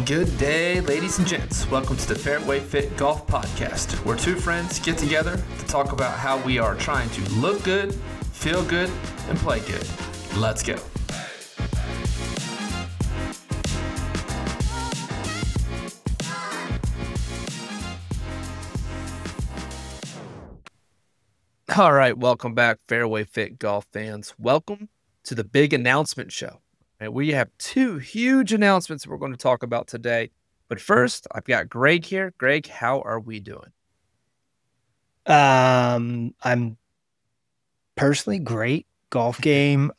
Good day, ladies and gents. Welcome to the Fairway Fit Golf Podcast, where two friends get together to talk about how we are trying to look good, feel good, and play good. Let's go. All right, welcome back, Fairway Fit Golf fans. Welcome to the big announcement show. And we have two huge announcements we're going to talk about today. But first, I've got Greg here. Greg, how are we doing? I'm personally great. Golf game.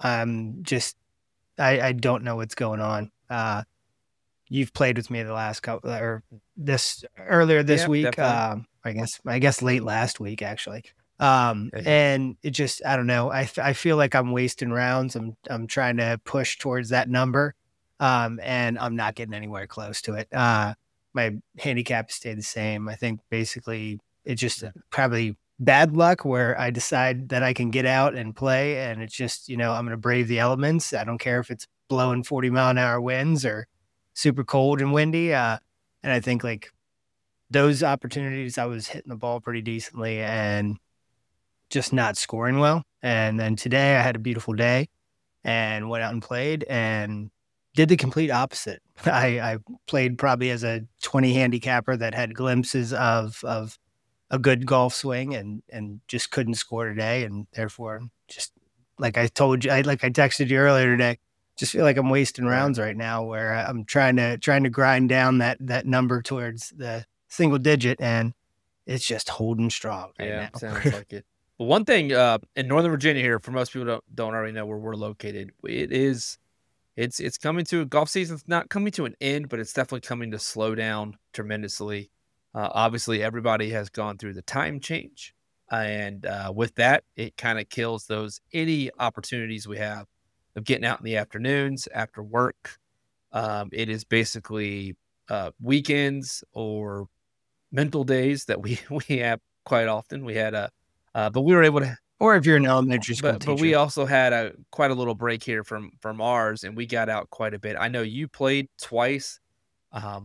I don't know what's going on. You've played with me the last couple earlier this week. I guess late last week actually. And it just, I don't know. I feel like I'm wasting rounds. I'm trying to push towards that number. And I'm not getting anywhere close to it. My handicap stayed the same. I think basically it's just probably bad luck where I decide that I can get out and play, and it's just, I'm going to brave the elements. I don't care if it's blowing 40-mile-an-hour winds or super cold and windy. And I think like those opportunities, I was hitting the ball pretty decently and just not scoring well. And then today I had a beautiful day and went out and played and did the complete opposite. I played probably as a 20 handicapper that had glimpses of a good golf swing and just couldn't score today. And therefore, just like I told you, like I texted you earlier today, just feel like I'm wasting rounds right now where I'm trying to grind down that number towards the single digit, and it's just holding strong right now. Sounds like it. Well, one thing in Northern Virginia here, for most people don't already know where we're located, it's coming to golf season's not coming to an end, but it's definitely coming to slow down tremendously. Obviously, everybody has gone through the time change, and with that, it kind of kills any opportunities we have of getting out in the afternoons after work. It is basically weekends or mental days that we have quite often. We had but we were able to. Or if you're an elementary school teacher. But we also had quite a little break here from ours, and we got out quite a bit. I know you played twice. I'll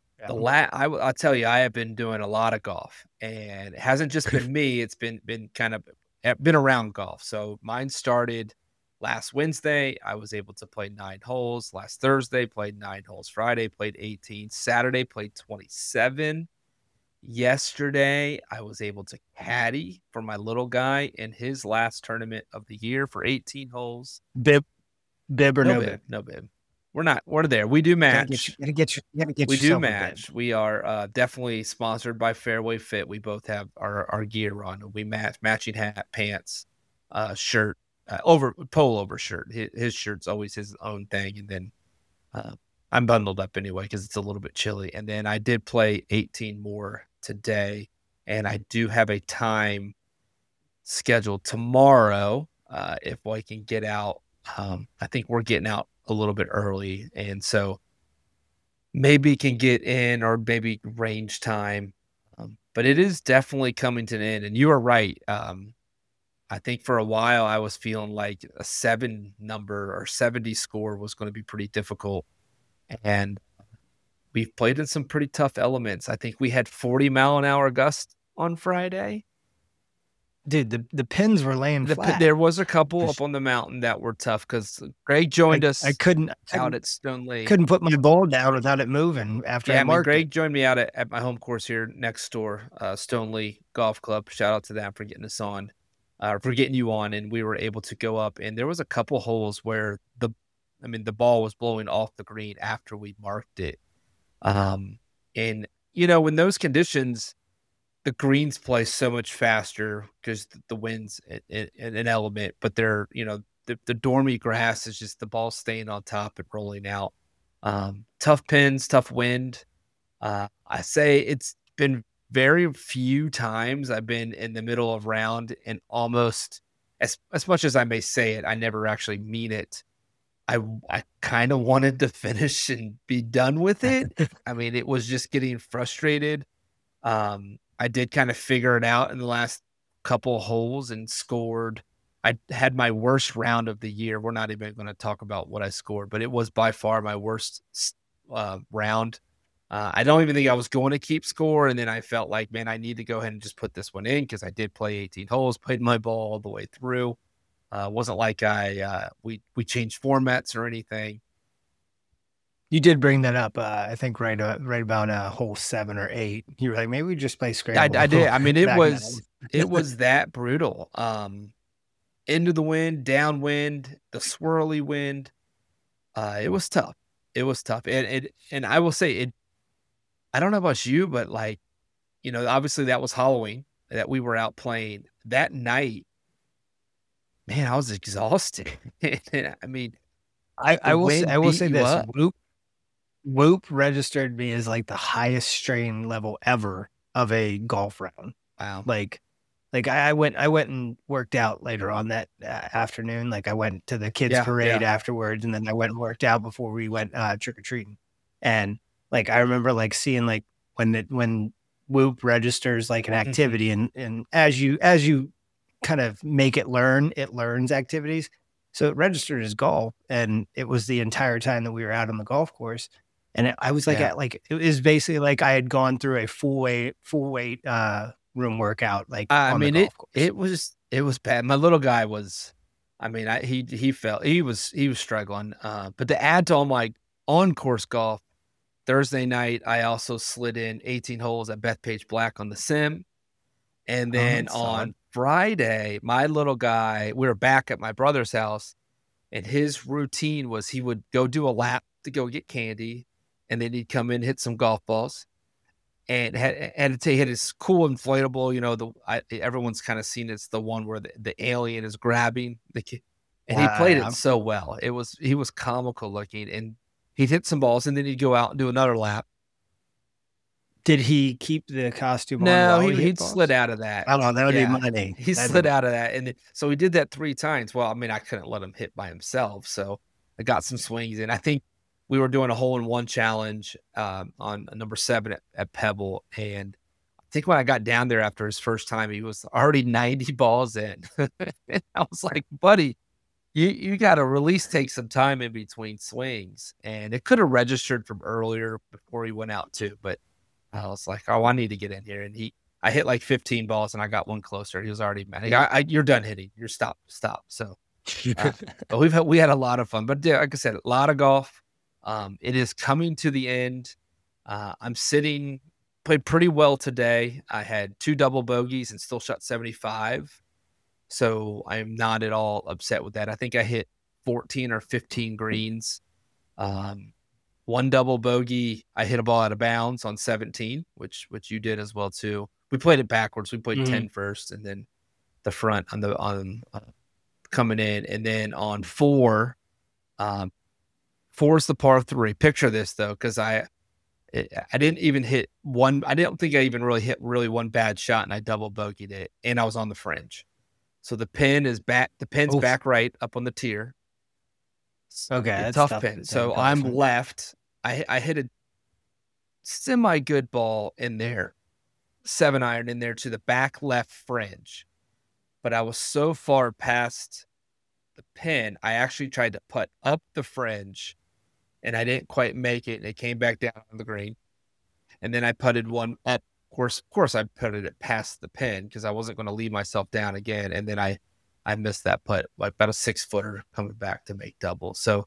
tell you, I have been doing a lot of golf, and it hasn't just been me. It's been kind of been around golf. So mine started last Wednesday. I was able to play 9 holes. Last Thursday, played 9 holes. Friday, played 18. Saturday, played 27. Yesterday, I was able to caddy for my little guy in his last tournament of the year for 18 holes. Bib or no bib? No bib. We're there. We do match. You gotta get we do match. We are definitely sponsored by Fairway Fit. We both have our gear on. We matching hat, pants, shirt, pullover shirt. His shirt's always his own thing. And then I'm bundled up anyway because it's a little bit chilly. And then I did play 18 more today, and I do have a time scheduled tomorrow if I can get out. I think we're getting out a little bit early, and so maybe can get in or maybe range time. But it is definitely coming to an end, and you are right. I think for a while I was feeling like a 7 number or 70 score was going to be pretty difficult, and we've played in some pretty tough elements. I think we had 40-mile-an-hour gusts on Friday. Dude, the pins were laying flat. There was a couple up on the mountain that were tough because Greg joined us. I couldn't out at Stone Lake. Couldn't put my ball down without it moving after I marked Greg joined me out at my home course here next door, Stone Lake Golf Club. Shout out to them for getting us on, for getting you on, and we were able to go up. And there was a couple holes where the ball was blowing off the green after we marked it. And in those conditions, the greens play so much faster because the wind's an element, but they're, the dormy grass is just the ball staying on top and rolling out. Tough pins, tough wind. I say it's been very few times I've been in the middle of round and almost, as much as I may say it, I never actually mean it. I kind of wanted to finish and be done with it. It was just getting frustrated. I did kind of figure it out in the last couple of holes and scored. I had my worst round of the year. We're not even going to talk about what I scored, but it was by far my worst round. I don't even think I was going to keep score. And then I felt like, man, I need to go ahead and just put this one in because I did play 18 holes, played my ball all the way through. Wasn't like we changed formats or anything. You did bring that up, I think right about hole 7 or 8. You were like, maybe we just play scramble. I did. I mean, it back was then. it was that brutal. Into the wind, downwind, the swirly wind. It was tough. It was tough. And I will say it. I don't know about you, but like, obviously that was Halloween that we were out playing that night. Man, I was exhausted. I mean, I will say this: up. Whoop registered me as like the highest strain level ever of a golf round. Wow. Like I went and worked out later on that afternoon. Like I went to the kids parade afterwards, and then I went and worked out before we went trick or treating. And like I remember like seeing like when Whoop registers like an activity, and as you kind of make it learns activities. So it registered as golf, and it was the entire time that we were out on the golf course. And I was like, it was basically like I had gone through a full weight room workout. Like, I mean, the golf course. it was bad. My little guy was, I mean, he felt he was struggling. But to add to all my on course golf, Thursday night I also slid in 18 holes at Bethpage Black on the sim, and then on Friday, my little guy, we were back at my brother's house, and his routine was he would go do a lap to go get candy, and then he'd come in, hit some golf balls, and had to hit his cool inflatable. Everyone's kind of seen it's the one where the alien is grabbing the kid, and he played it so well. He was comical looking, and he'd hit some balls, and then he'd go out and do another lap. Did he keep the costume on? No, he'd slid out of that. I don't know. That would be money. He slid out of that. And so he did that 3 times. Well, I mean, I couldn't let him hit by himself. So I got some swings in. I think we were doing a hole-in-one challenge on number 7 at Pebble. And I think when I got down there after his first time, he was already 90 balls in. And I was like, buddy, you got to at least take some time in between swings. And it could have registered from earlier before he went out too. But I was like, oh, I need to get in here. And I hit like 15 balls and I got one closer. He was already mad. You're done hitting. You're stop. So but we had a lot of fun. But like I said, a lot of golf. It is coming to the end. I'm played pretty well today. I had 2 double bogeys and still shot 75. So I'm not at all upset with that. I think I hit 14 or 15 greens. 1 double bogey, I hit a ball out of bounds on 17, which you did as well too. We played it backwards. We played 10 first, and then the front on coming in, and then on 4, 4 is the par 3. Picture this though, because I didn't even hit one. I didn't think I even really hit one bad shot, and I double bogeyed it, and I was on the fringe. So the pin is back. The pin's back right up on the tier. Okay, tough pin. So I'm left. I hit a semi good ball in there, 7-iron in there to the back left fringe, but I was so far past the pin, I actually tried to putt up the fringe, and I didn't quite make it. And it came back down on the green, and then I putted one up. Of course, I putted it past the pin because I wasn't going to leave myself down again, and then I missed that putt, like about a 6-footer coming back to make double. So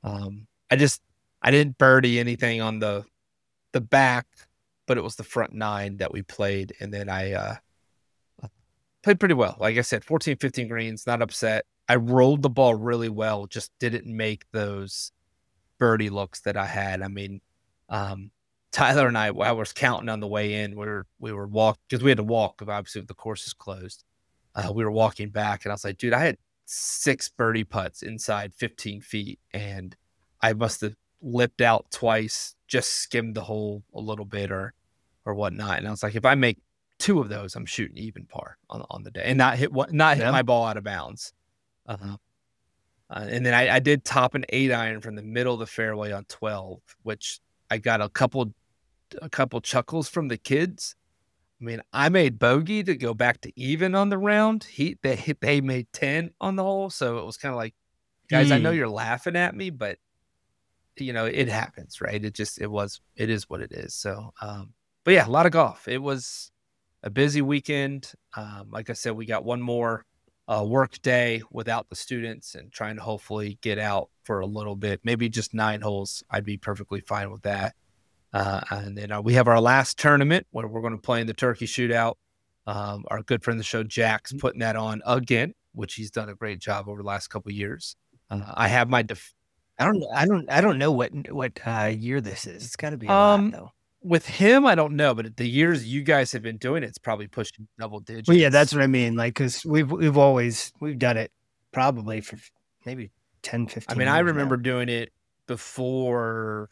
I didn't birdie anything on the back, but it was the front 9 that we played. And then I played pretty well. Like I said, 14, 15 greens, not upset. I rolled the ball really well, just didn't make those birdie looks that I had. I mean, Tyler and I was counting on the way in. We were walking because we had to walk because obviously the course is closed. We were walking back, and I was like, dude, I had 6 birdie putts inside 15 feet, and I must have lipped out twice, just skimmed the hole a little bit or whatnot. And I was like, if I make 2 of those, I'm shooting even par on the day, and not hit my ball out of bounds. And then I did top an 8-iron from the middle of the fairway on 12, which I got a couple chuckles from the kids. I mean, I made bogey to go back to even on the round. They made 10 on the hole, so it was kind of like, guys, I know you're laughing at me, but it happens, right? It is what it is. So, but yeah, a lot of golf. It was a busy weekend. Like I said, we got one more work day without the students and trying to hopefully get out for a little bit, maybe just 9 holes. I'd be perfectly fine with that. And then we have our last tournament where we're going to play in the turkey shootout. Our good friend of the show, Jack's putting that on again, which he's done a great job over the last couple of years. I have my I don't know what year this is. It's got to be a lot though. With him, I don't know, but the years you guys have been doing it's probably pushing double digits. Well, yeah, that's what I mean. Like, because we've done it probably for maybe 10, 15 I mean, years I remember now. doing it before.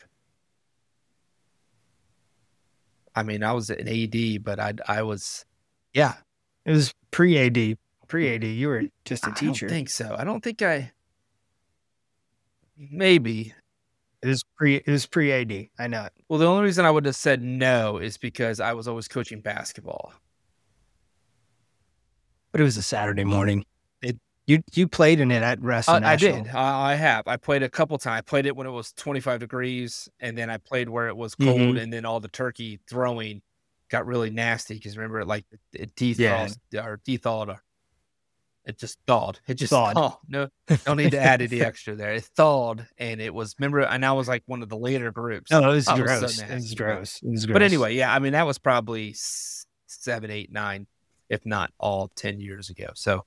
I mean, I was an AD, but I was, yeah. It was pre-AD. Pre-AD, you were just a teacher. I don't think so. I don't think maybe. It was pre-AD. I know it. Well, the only reason I would have said no is because I was always coaching basketball. But it was a Saturday morning. You played in it at Wrestling National. I did. I have. I played a couple times. I played it when it was 25 degrees, and then I played where it was cold, and then all the turkey throwing got really nasty because remember, it dethawed, or dethawed, or it just thawed. It just thawed. Oh, no need to add any extra there. It thawed, and it was, remember, and I was like one of the later groups. Oh, it was gross. It was gross. But anyway, yeah, I mean, that was probably 7, 8, 9, if not all 10 years ago. So,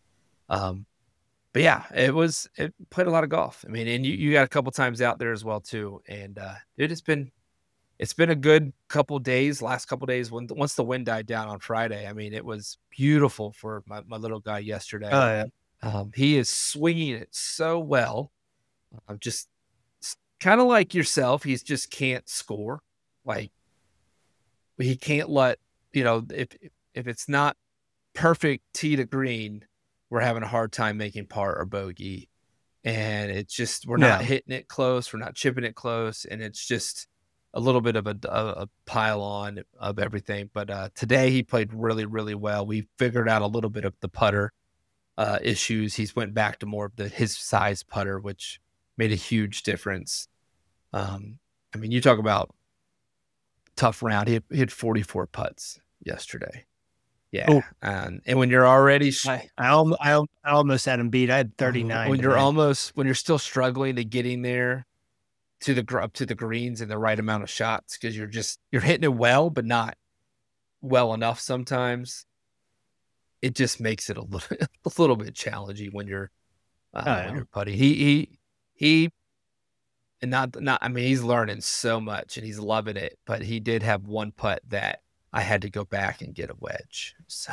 but yeah, it played a lot of golf. I mean, and you got a couple times out there as well too. And it's been a good couple days. Last couple days, once the wind died down on Friday, I mean, it was beautiful for my little guy yesterday. Oh yeah, he is swinging it so well. I'm just kind of like yourself. He just can't score. Like he can't let if it's not perfect tee to green, we're having a hard time making par or bogey. And it's just, we're not hitting it close. We're not chipping it close. And it's just a little bit of a pile on of everything. But today he played really, really well. We figured out a little bit of the putter issues. He's went back to more of his size putter, which made a huge difference. I mean, you talk about tough round. He hit 44 putts yesterday. Yeah. Oh. And when you're already, I almost had him beat. I had 39. When you're still struggling to getting there up to the greens and the right amount of shots, because you're hitting it well, but not well enough sometimes. It just makes it a little bit challenging when you're putting. He and not. I mean, he's learning so much and he's loving it. But he did have one putt that I had to go back and get a wedge. So,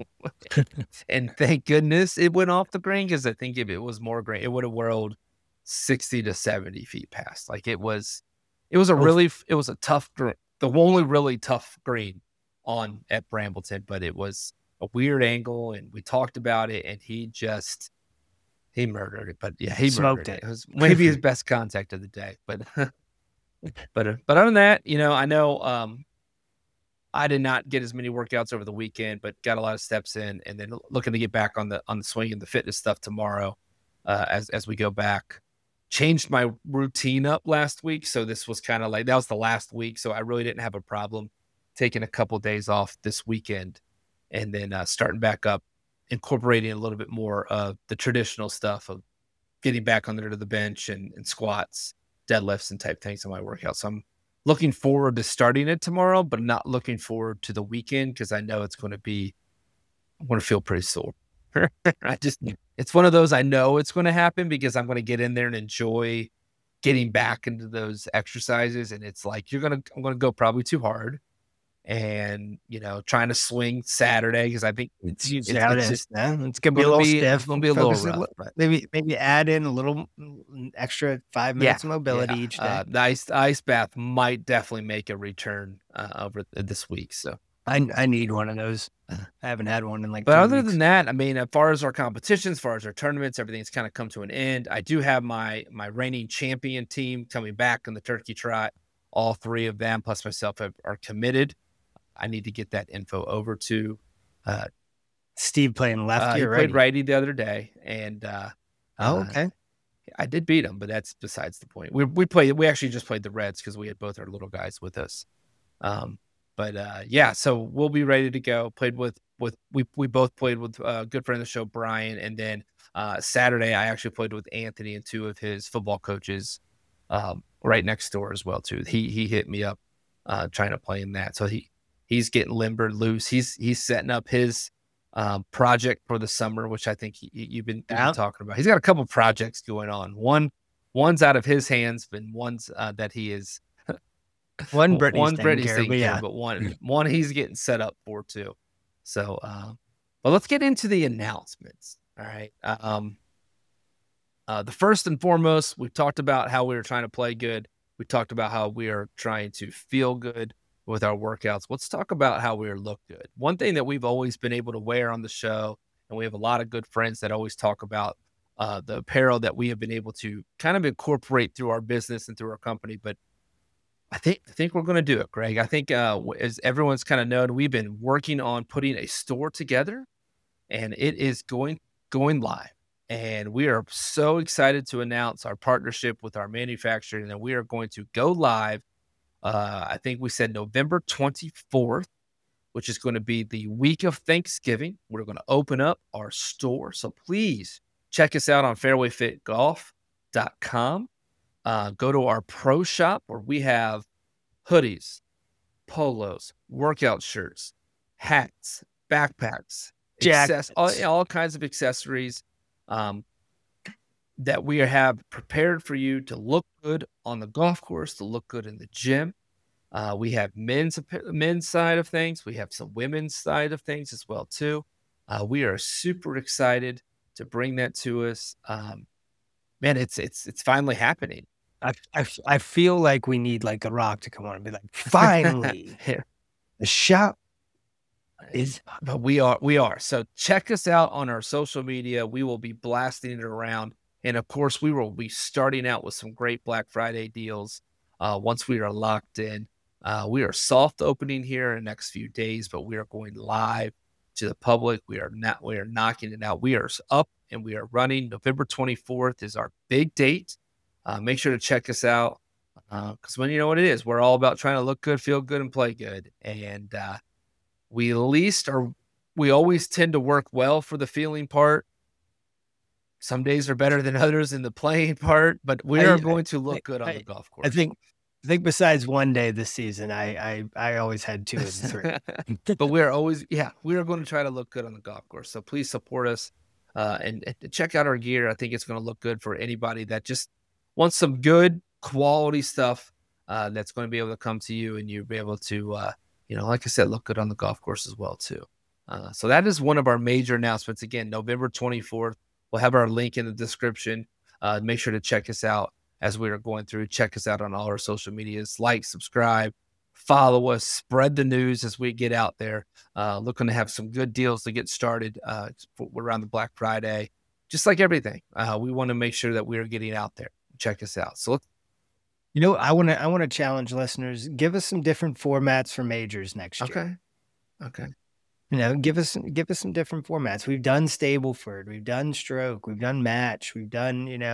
and thank goodness it went off the green, because I think if it was more green, it would have whirled 60 to 70 feet past. Like it was a tough, the only really tough green at Brambleton, but it was a weird angle, and we talked about it, and he murdered it. But yeah, he smoked it. It was maybe his best contact of the day. But other than that, I know I did not get as many workouts over the weekend, but got a lot of steps in, and then looking to get back on the swing and the fitness stuff tomorrow as we go back. Changed my routine up last week, so this was kind of like, that was the last week, so I really didn't have a problem taking a couple days off this weekend, and then starting back up, incorporating a little bit more of the traditional stuff of getting back under the bench and squats, deadlifts, and type things in my workout. So I'm looking forward to starting it tomorrow, but not looking forward to the weekend, because I know I'm going to feel pretty sore. It's one of those, I know it's going to happen, because I'm going to get in there and enjoy getting back into those exercises. And it's like, I'm going to go probably too hard, and, trying to swing Saturday, because I think it's going to be a little stiff. It's going to be a little rough. Maybe add in a little extra 5 minutes of mobility each day. The ice bath might definitely make a return over this week. So I need one of those. I haven't had one in like 2 weeks. But other than that, I mean, as far as our competitions, as far as our tournaments, everything's kind of come to an end. I do have my reigning champion team coming back in the Turkey Trot. All 3 of them, plus myself, are committed. I need to get that info over to Steve playing lefty or righty? He played righty the other day, and okay. I did beat him, but that's besides the point. We actually just played the Reds because we had both our little guys with us. So we'll be ready to go. We both played with a good friend of the show, Brian, and then Saturday I actually played with Anthony and two of his football coaches right next door as well too. He hit me up trying to play in that, so he's getting limbered loose. He's setting up his project for the summer, which I think you've been talking about. He's got a couple projects going on. One's out of his hands, but one's that he is. Brittany's taking care, but one he's getting set up for too. So, but let's get into the announcements. All right. The first and foremost, we've talked about how we were trying to play good. We talked about how we are trying to feel good with our workouts. Let's talk about how we look good. One thing that we've always been able to wear on the show, and we have a lot of good friends that always talk about the apparel that we have been able to kind of incorporate through our business and through our company. But I think we're going to do it, Greg. I think as everyone's kind of known, we've been working on putting a store together, and it is going live. And we are so excited to announce our partnership with our manufacturer, and that we are going to go live. I think we said November 24th, which is going to be the week of Thanksgiving. We're going to open up our store. So please check us out on fairwayfitgolf.com. Go to our pro shop where we have hoodies, polos, workout shirts, hats, backpacks, all kinds of accessories that we have prepared for you to look good on the golf course, to look good in the gym. We have men's side of things. We have some women's side of things as well too. We are super excited to bring that to us. Man, it's finally happening. I feel like we need like The Rock to come on and be like, finally, the shop is. But we are. So check us out on our social media. We will be blasting it around, and of course, we will be starting out with some great Black Friday deals. Once we are locked in, we are soft opening here in the next few days, but we are going live to the public. We are knocking it out. We are up and we are running. November 24th is our big date. Make sure to check us out because when you know what it is, we're all about trying to look good, feel good, and play good. And we always tend to work well for the feeling part. Some days are better than others in the playing part, but we are going to look good on the golf course. I think besides one day this season, I always had 2 and 3. But we are going to try to look good on the golf course. So please support us and check out our gear. I think it's going to look good for anybody that just wants some good quality stuff that's going to be able to come to you, and you'll be able to, like I said, look good on the golf course as well too. So that is one of our major announcements. Again, November 24th. We'll have our link in the description. Make sure to check us out as we are going through. Check us out on all our social medias. Like, subscribe, follow us, spread the news as we get out there. Looking to have some good deals to get started around the Black Friday. Just like everything, we want to make sure that we are getting out there. Check us out. So, I want to challenge listeners. Give us some different formats for majors next year. Okay. Give us some different formats. We've done Stableford, we've done Stroke, we've done Match, we've done we've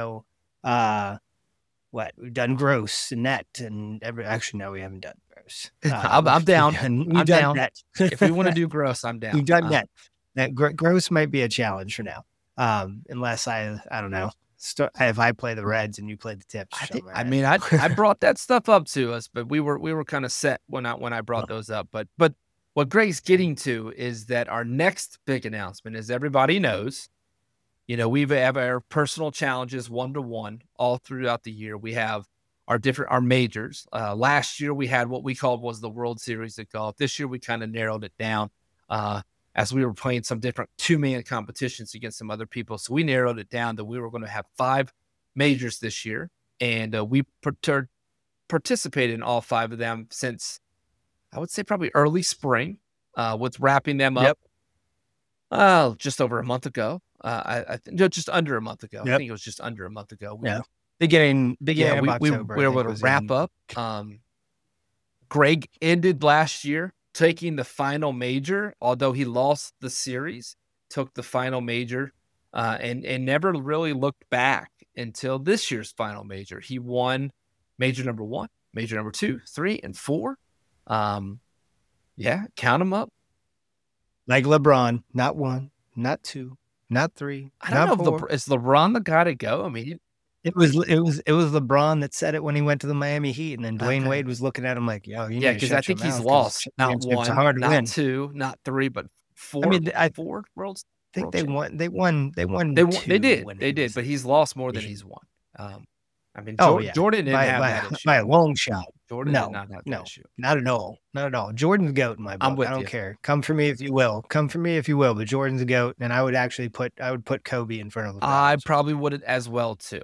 done Gross and Net, and actually no, we haven't done Gross. I'm down. I'm down. Net. If we want to do Gross, I'm down. We've done Net. That Gross might be a challenge for now, unless I don't know. If I play the Reds and you play the Tips, I brought that stuff up to us, but we were kind of set when I brought those up. But what Greg's getting to is that our next big announcement, as everybody knows, we have our personal challenges 1-to-1 all throughout the year. We have our majors. Last year we had what we called was the World Series of Golf. This year we kind of narrowed it down as we were playing some different 2-man competitions against some other people. So we narrowed it down that we were going to have 5 majors this year, and we participated in all 5 of them since, I would say, probably early spring, with wrapping them up just over a month ago. Just under a month ago. Yep. I think it was just under a month ago. Beginning of October. We were able to wrap up. Greg ended last year taking the final major, although he lost the series, took the final major and never really looked back. until this year's final major. He won major number 1, major number 2, 3, and 4. Yeah, count them up. Like LeBron, not 1, not 2, not 3, I don't not know 4. if is LeBron the guy to go. I mean, It was LeBron that said it when he went to the Miami Heat, and then Dwayne okay. Wade was looking at him like, "Yo, you Yeah, need to because I shut your think he's mouth 'cause lost not championships are 1, hard to not win." 2, not 3, but 4. I mean, I 4 world think they champ. won. They won. They won They 2 did, when they he did, was but in he's lost more the than Heat. he's won. I mean, Oh yeah, Jordan didn't have by that issue. by a long shot. Jordan did No, not have that no, issue. not at all, not at all. Jordan's the GOAT in my I'm book. with I don't you. care. Come for me if you will. Come for me if you will. But Jordan's the GOAT, and I would put Kobe in front of LeBron. I probably would as well too.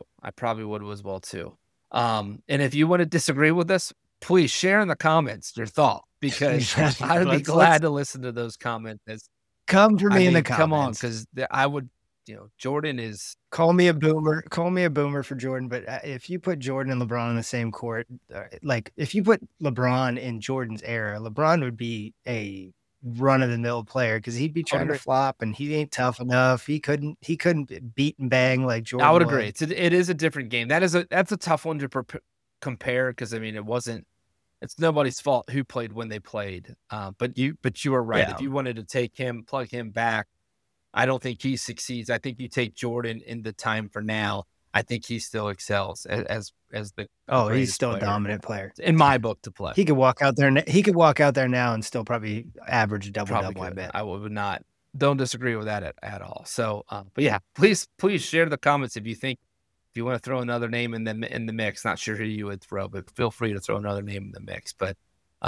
And if you want to disagree with us, please share in the comments your thought, because I would be glad to listen to those comments. Come for me in the comments. Come on, because I would. Jordan is. Call me a boomer. Call me a boomer for Jordan. But if you put Jordan and LeBron in the same court, like if you put LeBron in Jordan's era, LeBron would be a run of the mill player because he'd be trying to flop and he ain't tough enough. He couldn't beat and bang like Jordan. I would agree. It is a different game. That's a tough one to compare, because I mean it's nobody's fault who played when they played. But you are right. Yeah. If you wanted to plug him back, I don't think he succeeds. I think you take Jordan in the time for now. I think he still excels as the. Oh, he's still a dominant player in my book to play. He could walk out there. He could walk out there now and still probably average a double. I bet. I would not. Don't disagree with that at all. So, but yeah, please share the comments if you want to throw another name in the mix. Not sure who you would throw, but feel free to throw another name in the mix. But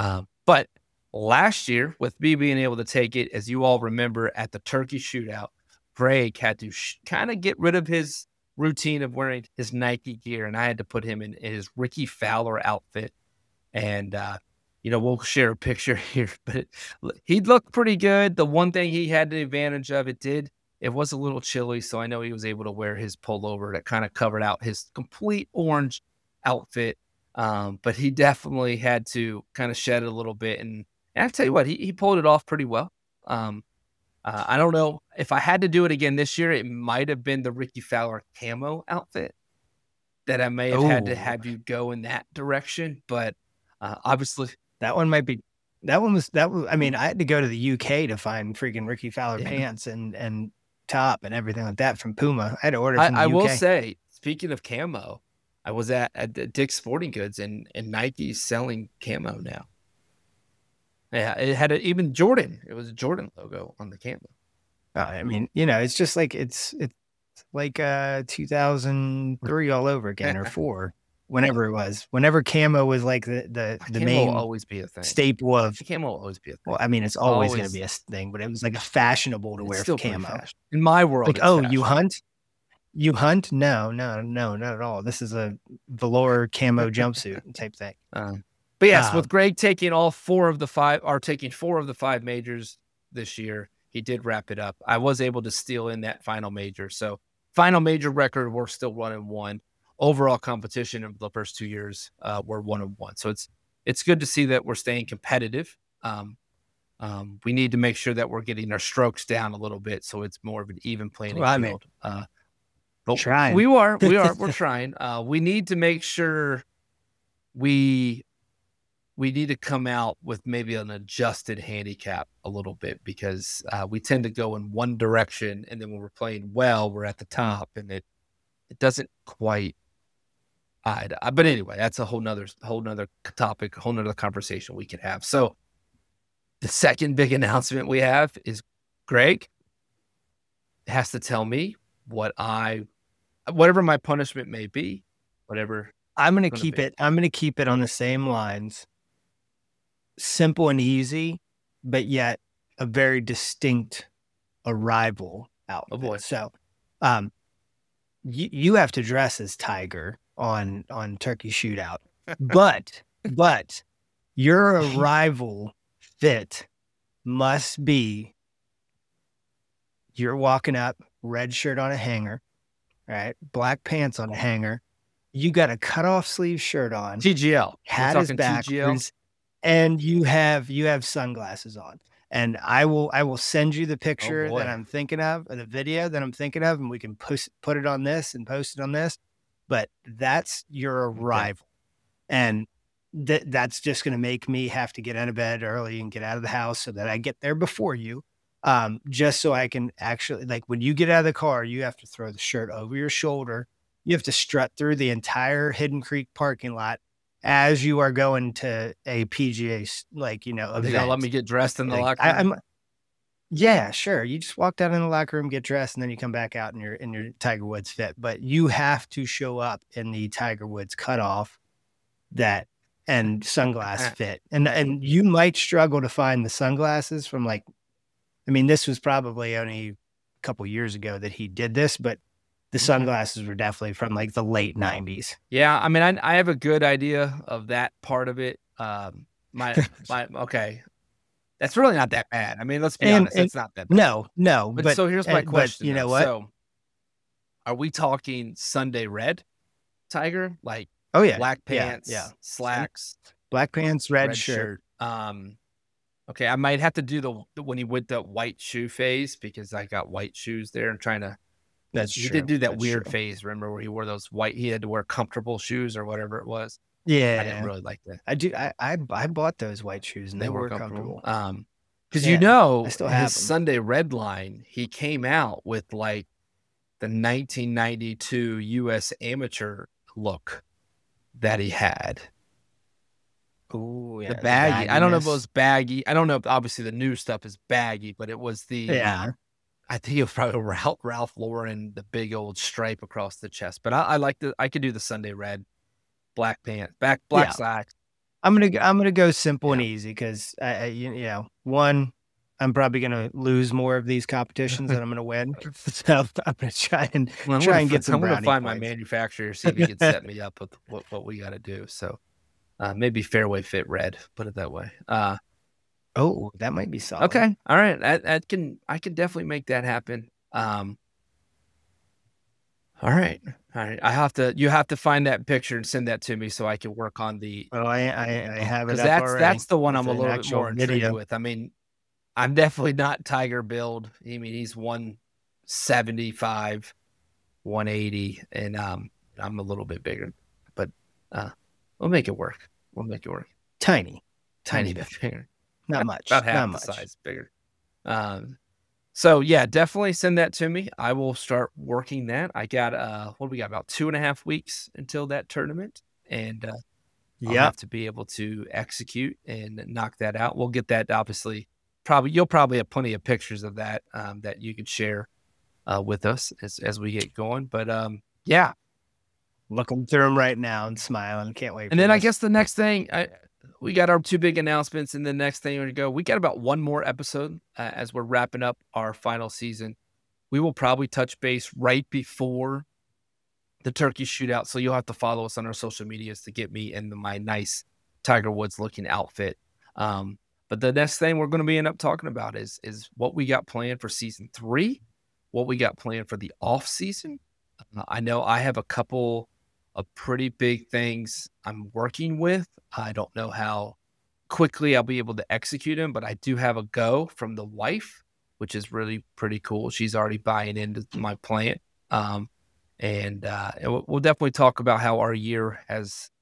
last year, with me being able to take it, as you all remember, at the turkey shootout, Greg had to kind of get rid of his routine of wearing his Nike gear, and I had to put him in his Ricky Fowler outfit. And, we'll share a picture here, but he looked pretty good. The one thing he had the advantage of, it was a little chilly, so I know he was able to wear his pullover that kind of covered out his complete orange outfit. But he definitely had to kind of shed it a little bit. And I tell you what, he pulled it off pretty well. I don't know if I had to do it again this year, it might have been the Ricky Fowler camo outfit that I may have had to have you go in that direction. But obviously that one might be, I mean, I had to go to the UK to find freaking Ricky Fowler pants and top and everything like that from Puma. I had to order from the UK. I will say, speaking of camo, I was at Dick's Sporting Goods and Nike's selling camo now. Yeah, it had even Jordan. It was a Jordan logo on the camo. I mean, it's just like it's like 2003 all over again, or 4, whenever it was. Whenever camo was like the main will always be a thing. Staple of camo will always be a thing. Well, I mean, it's always going to be a thing, but it was like a fashionable to wear camo. In my world, like, you hunt? You hunt? No, not at all. This is a velour camo jumpsuit type thing. But yes, with Greg taking 4 of the 5 majors this year, he did wrap it up. I was able to steal in that final major. So final major record, we're still 1-1. Overall competition of the first 2 years, we're 1-1. So it's good to see that we're staying competitive. We need to make sure that we're getting our strokes down a little bit, so it's more of an even playing field. But trying. We're trying. We need to make sure we need to come out with maybe an adjusted handicap a little bit, because we tend to go in one direction, and then when we're playing well, we're at the top, and it doesn't quite. But anyway, that's a whole nother topic, a whole nother conversation we can have. So the second big announcement we have is Greg has to tell me whatever my punishment may be, whatever. I'm going to keep it. I'm going to keep it on the same lines. Simple and easy, but yet a very distinct arrival outfit. Oh boy! So, you have to dress as Tiger on Turkey Shootout, but your arrival fit must be: you're walking up, red shirt on a hanger, right? Black pants on a hanger. You got a cutoff sleeve shirt on. TGL. Hat is backwards. And you have sunglasses on, and I will send you the picture that I'm thinking of, or the video that I'm thinking of, and we can put it on this and post it on this. but that's your arrival. And that's just going to make me have to get out of bed early and get out of the house so that I get there before you. Just so I can actually, like, when you get out of the car, you have to throw the shirt over your shoulder. You have to strut through the entire Hidden Creek parking lot as you are going to a PGA, like, you know, Are they event. gonna let me get dressed in the Like, locker room? yeah, sure. You just walk down in the locker room, get dressed, and then you come back out in your Tiger Woods fit. But you have to show up in the Tiger Woods cutoff that and sunglass fit. And you might struggle to find the sunglasses from, like, I mean, this was probably only a couple years ago that he did this, but the sunglasses were definitely from like the late 90s. Yeah, I mean, I have a good idea of that part of it. Okay. That's really not that bad. I mean, let's be honest, it's not that bad. No, But so here's my question. you know though. what? So are we talking Sunday red Tiger? Like Oh yeah. black pants, Yeah. slacks, Black pants, red shirt. Okay, I might have to do the when he went the white shoe phase because I got white shoes there and trying to. That's he true. did do that That's weird true. phase. Remember where he wore those white? He had to wear comfortable shoes or whatever it was. Yeah. I didn't really like that. I do. I bought those white shoes and they were comfortable. Because I still have his them. Sunday red line, he came out with like the 1992 U.S. Amateur look that he had. Oh, yeah. The baggy. I don't know if it was baggy. I don't know if obviously the new stuff is baggy, but it was the. Yeah. I think it was probably Ralph Lauren, the big old stripe across the chest. But I like I could do the Sunday red, black pants, black slacks. I'm gonna go simple and easy because you know, one, I'm probably gonna lose more of these competitions than I'm gonna win. So I'm gonna try and get some. I'm gonna find my points. manufacturer, see if he can set me up with what we got to do. So maybe fairway fit red, put it that way. Oh, that might be solid. Okay, all right, I can definitely make that happen. All right. You have to find that picture and send that to me so I can work on the. Oh, I have it. That's the one I'm a little bit more video. intrigued with. I mean, I'm definitely not Tiger build. I mean, he's 175, 180, and I'm a little bit bigger, but we'll make it work. Tiny bit bigger. Not much. About half the size bigger. So yeah, definitely send that to me. I will start working that. I got what do we got? About 2.5 weeks until that tournament, and I'll have to be able to execute and knock that out. We'll get that obviously. You'll probably have plenty of pictures of that that you could share with us as we get going. But yeah, looking through them right now and smiling. Can't wait. And then I guess the next thing we got our 2 big announcements, and the next thing we got about one more episode as we're wrapping up our final season. We will probably touch base right before the turkey shootout, so you'll have to follow us on our social medias to get me in my nice Tiger Woods looking outfit. But the next thing we're going to be end up talking about is what we got planned for season 3, what we got planned for the off season. I know I have a couple of pretty big things I'm working with. I don't know how quickly I'll be able to execute them, but I do have a go from the wife, which is really pretty cool. She's already buying into my plan. And we'll definitely talk about how our year has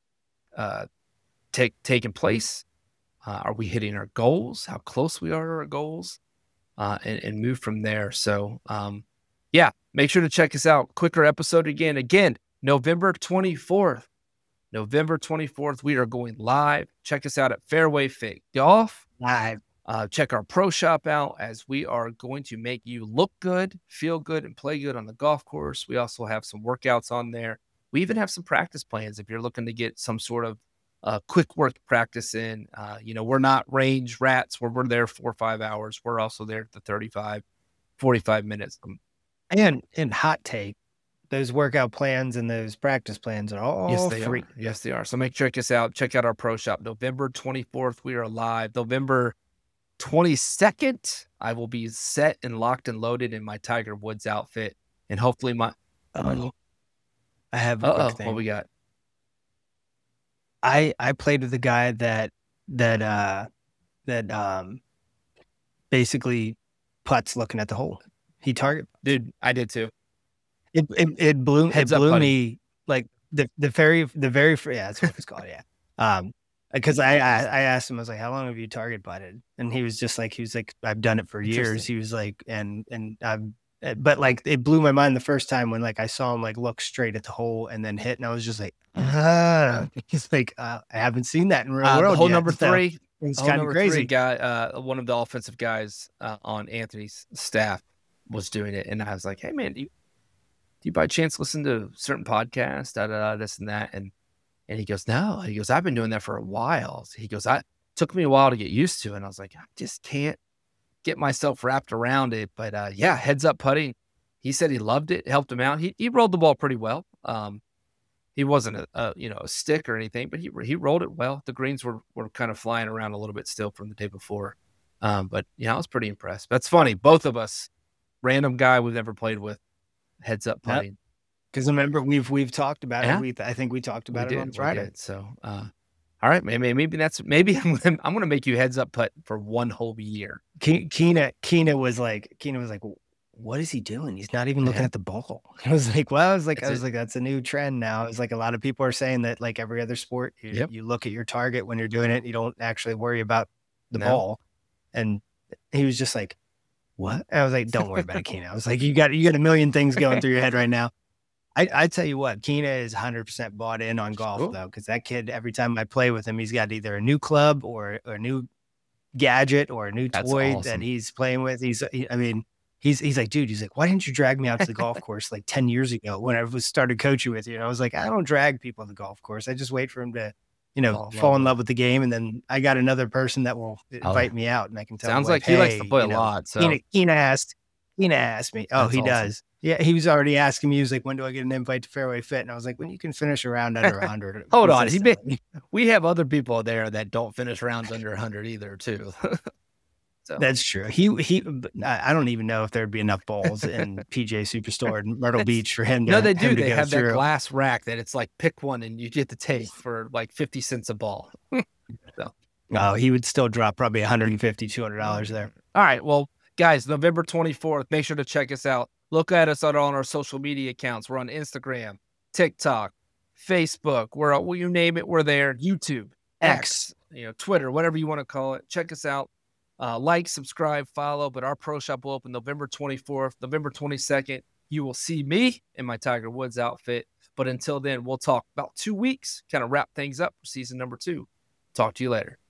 taken place. Are we hitting our goals? How close we are to our goals? And move from there. So, yeah, make sure to check us out. Quicker episode again, November 24th. November 24th, we are going live. Check us out at Fairway Fit Golf. Live. Check our pro shop out as we are going to make you look good, feel good, and play good on the golf course. We also have some workouts on there. We even have some practice plans if you're looking to get some sort of quick work practice in. We're not range rats where we're there 4 or 5 hours. We're also there at the 35, 45 minutes. And hot take, those workout plans and those practice plans are all free. Yes, they are. So check us out. Check out our pro shop. November 24th, we are live. November 22nd, I will be set and locked and loaded in my Tiger Woods outfit. And hopefully I have a quick thing. What we got? I played with a guy that basically putts looking at the hole. He target. Dude, I did too. It blew me like yeah, that's what it's called. Yeah. Because I asked him, I was like, how long have you target putted? And he was like, I've done it for years. He was like, but like it blew my mind the first time when like I saw him like look straight at the hole and then hit, and I was just like, he's like, I haven't seen that in real world. The hole yet, number so three. it's kind of crazy. Guy, one of the offensive guys on Anthony's staff was doing it, and I was like, hey man, do you by chance listen to certain podcasts, this and that? And he goes, no. He goes, I've been doing that for a while. He goes, it took me a while to get used to it. And I was like, I just can't get myself wrapped around it. But yeah, heads up putting. He said he loved it, helped him out. He rolled the ball pretty well. He wasn't a stick or anything, but he rolled it well. The greens were kind of flying around a little bit still from the day before. But I was pretty impressed. That's funny. Both of us, random guy we've never played with, heads up putting. Yep. Because remember, we've talked about it. I think we talked about it on Friday. So, all right, maybe I'm going to make you heads up putt for one whole year. Keena was like, what is he doing? He's not even looking at the ball. I was like, that's a new trend now. It's like a lot of people are saying that like every other sport, you look at your target when you're doing it. You don't actually worry about the ball. And he was just like, what? I was like, don't worry about it, Keena. I was like, you got a million things going through your head right now. I tell you what, Keena is 100% bought in on golf though, because that kid, every time I play with him, he's got either a new club or a new gadget or a new toy that he's playing with. He's like, dude, he's like, why didn't you drag me out to the golf course like 10 years ago when I started coaching with you? And I was like, I don't drag people to the golf course. I just wait for him to, fall in love with the game. And then I got another person that will invite me out, and I can tell him, like he likes to play a lot. So Keena asked me. Oh, he does. Yeah, he was already asking me. He was like, when do I get an invite to Fairway Fit? And I was like, when you can finish a round under 100. Hold on. We have other people there that don't finish rounds under 100 either, too. So. That's true. I don't even know if there'd be enough balls in PGA Superstore in Myrtle Beach for him to. No, they do. They have that glass rack that it's like pick one and you get to take for like 50 cents a ball. So. Oh, he would still drop probably $150, $200 there. All right. Well, guys, November 24th, make sure to check us out. Look at us on our social media accounts. We're on Instagram, TikTok, Facebook. You name it, we're there. YouTube, X, Twitter, whatever you want to call it. Check us out. Like, subscribe, follow. But our pro shop will open November 24th, November 22nd. You will see me in my Tiger Woods outfit. But until then, we'll talk about 2 weeks, kind of wrap things up for season number 2. Talk to you later.